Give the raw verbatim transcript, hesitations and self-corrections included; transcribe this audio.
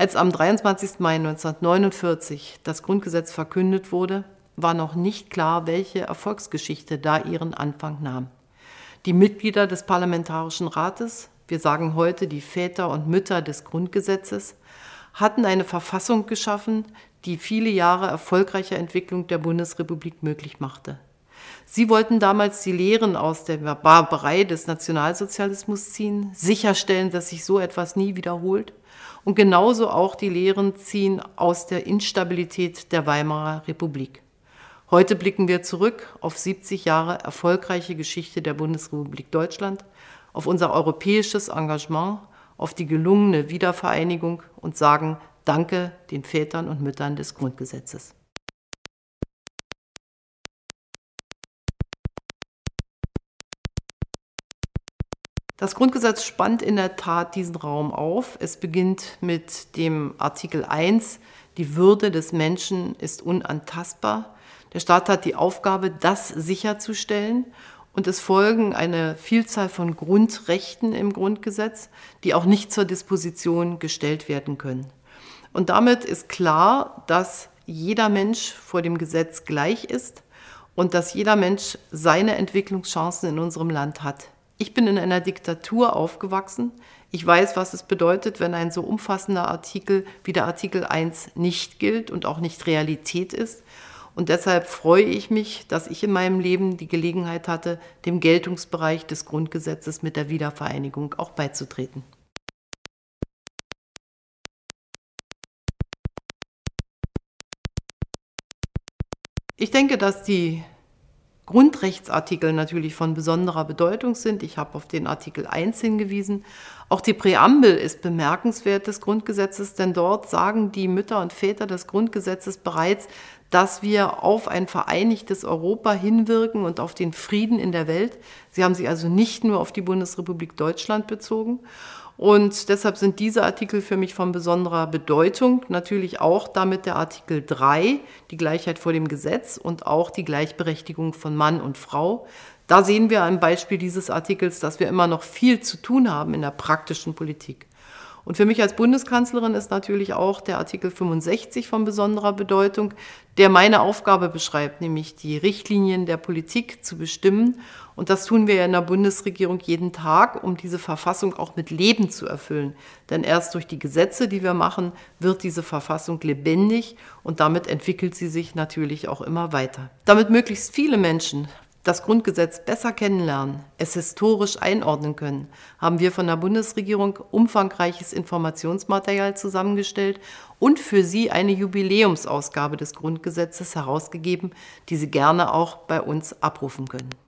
Als am dreiundzwanzigsten Mai neunzehnhundertneunundvierzig das Grundgesetz verkündet wurde, war noch nicht klar, welche Erfolgsgeschichte da ihren Anfang nahm. Die Mitglieder des Parlamentarischen Rates, wir sagen heute die Väter und Mütter des Grundgesetzes, hatten eine Verfassung geschaffen, die viele Jahre erfolgreiche Entwicklung der Bundesrepublik möglich machte. Sie wollten damals die Lehren aus der Barbarei des Nationalsozialismus ziehen, sicherstellen, dass sich so etwas nie wiederholt und genauso auch die Lehren ziehen aus der Instabilität der Weimarer Republik. Heute blicken wir zurück auf siebzig Jahre erfolgreiche Geschichte der Bundesrepublik Deutschland, auf unser europäisches Engagement, auf die gelungene Wiedervereinigung und sagen Danke den Vätern und Müttern des Grundgesetzes. Das Grundgesetz spannt in der Tat diesen Raum auf. Es beginnt mit dem Artikel eins, die Würde des Menschen ist unantastbar. Der Staat hat die Aufgabe, das sicherzustellen, und es folgen eine Vielzahl von Grundrechten im Grundgesetz, die auch nicht zur Disposition gestellt werden können. Und damit ist klar, dass jeder Mensch vor dem Gesetz gleich ist und dass jeder Mensch seine Entwicklungschancen in unserem Land hat. Ich bin in einer Diktatur aufgewachsen. Ich weiß, was es bedeutet, wenn ein so umfassender Artikel wie der Artikel eins nicht gilt und auch nicht Realität ist. Und deshalb freue ich mich, dass ich in meinem Leben die Gelegenheit hatte, dem Geltungsbereich des Grundgesetzes mit der Wiedervereinigung auch beizutreten. Ich denke, dass die Grundrechtsartikel natürlich von besonderer Bedeutung sind. Ich habe auf den Artikel eins hingewiesen. Auch die Präambel ist bemerkenswert des Grundgesetzes, denn dort sagen die Mütter und Väter des Grundgesetzes bereits, dass wir auf ein vereinigtes Europa hinwirken und auf den Frieden in der Welt. Sie haben sich also nicht nur auf die Bundesrepublik Deutschland bezogen. Und deshalb sind diese Artikel für mich von besonderer Bedeutung. Natürlich auch damit der Artikel drei, die Gleichheit vor dem Gesetz und auch die Gleichberechtigung von Mann und Frau. Da sehen wir am Beispiel dieses Artikels, dass wir immer noch viel zu tun haben in der praktischen Politik. Und für mich als Bundeskanzlerin ist natürlich auch der Artikel fünfundsechzig von besonderer Bedeutung, der meine Aufgabe beschreibt, nämlich die Richtlinien der Politik zu bestimmen. Und das tun wir ja in der Bundesregierung jeden Tag, um diese Verfassung auch mit Leben zu erfüllen. Denn erst durch die Gesetze, die wir machen, wird diese Verfassung lebendig und damit entwickelt sie sich natürlich auch immer weiter. Damit möglichst viele Menschen das Grundgesetz besser kennenlernen, es historisch einordnen können, haben wir von der Bundesregierung umfangreiches Informationsmaterial zusammengestellt und für Sie eine Jubiläumsausgabe des Grundgesetzes herausgegeben, die Sie gerne auch bei uns abrufen können.